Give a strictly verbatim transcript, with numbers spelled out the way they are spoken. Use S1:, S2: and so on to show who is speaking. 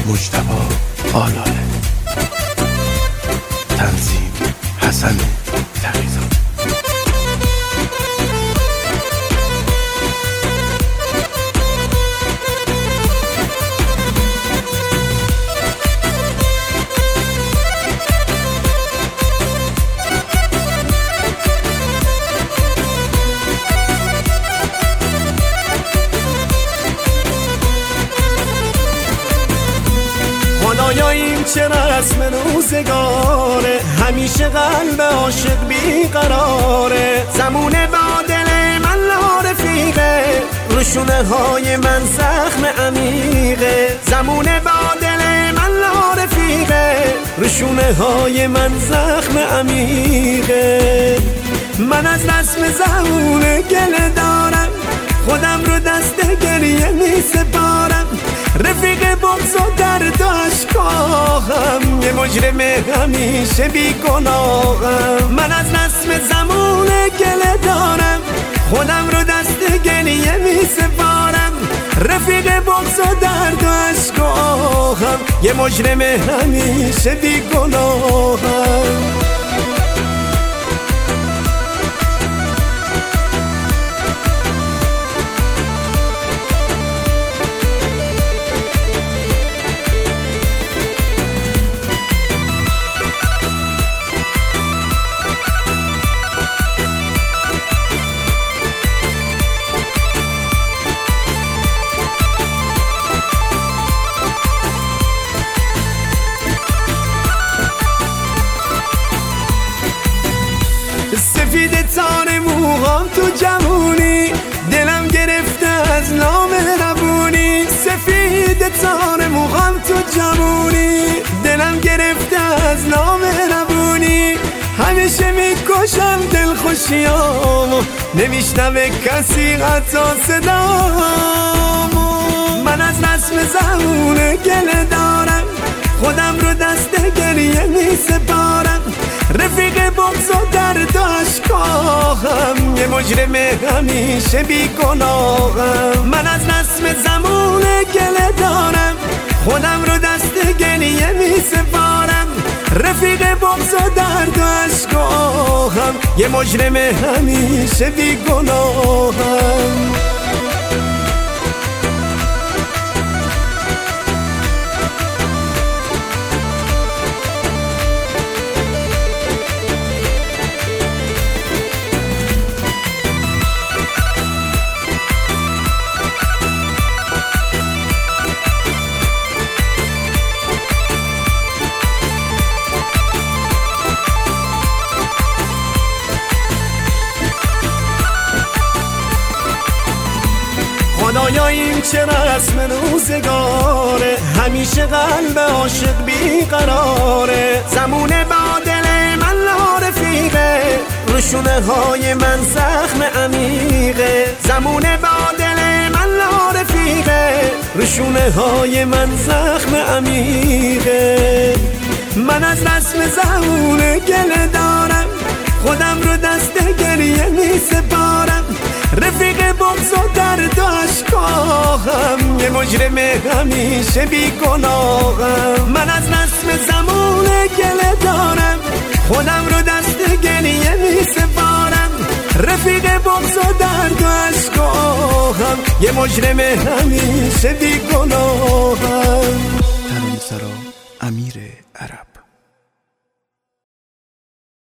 S1: مجتبی آلاله، تنظیم حسن تقی‌زاده.
S2: خدایا این چه رسم روزگاره، همیشه قلب عاشق بیقراره. زمونه با دل من لا رفیقه، روشونه های من زخم عمیقه. زمونه با دل من لا رفیقه، روشونه های من زخم عمیقه. من از رسم زمونه گله دارم، خودم رو دست گریه می سپارم. رفیق بغض و درد و اشکاهم، یه مجرم همیشه بی گناهم. من از رسم زمونه گله دارم، خودم رو دست گریه می سپارم. رفیق بغض و درد و اشکاهم، یه مجرم همیشه بی گناهم. سفید تار موهام تو جوونی، دلم گرفته از نام ربونی. سفید تار موهام تو جوونی، دلم گرفته از نام ربونی. همیشه میکشم دل خوشیامو، نمیشنوه کسی حتی صدامو. من از رسم زمونه گله دارم، خودم رو دست گریه می سپارم. رفیق بغض و درد و اشکاهم، یه مجرم همیشه بی گناهم. من از رسم زمونه گله دارم، خودم رو دست گریه می سپارم. رفیق بغض و درد و اشکاهم، یه مجرم همیشه بی گناهم. خدایا این چه رسم روزگاره، همیشه قلب عاشق بیقراره. زمونه با دل من لا رفیقه، روشونه های من زخم عمیقه. زمونه با دل من لا رفیقه، روشونه های من زخم عمیقه. من از رسم زمونه گله دارم، خودم رو دست گریه می سپارم. رفیق بغض و درد و اشکاهم، یه مجرم همیشه بی گناهم. من از رسم زمونه گله دارم، خودم رو دست گریه می سپارم. رفیق بغض و درد و اشکاهم، یه مجرم همیشه بی گناهم.